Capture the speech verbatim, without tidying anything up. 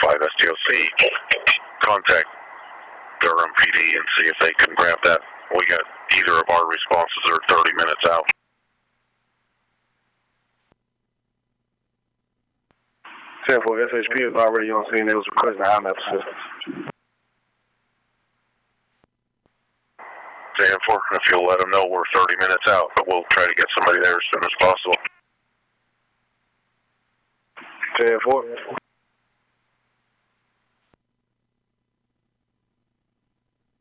five S T O C, contact Durham P D and see if they can grab that. We got either of our responses are thirty minutes out. ten four, S H P is already on scene. They was requesting I M F assistance. ten four, if you'll let them know we're thirty minutes out, but we'll try to get somebody there as soon as possible. ten four.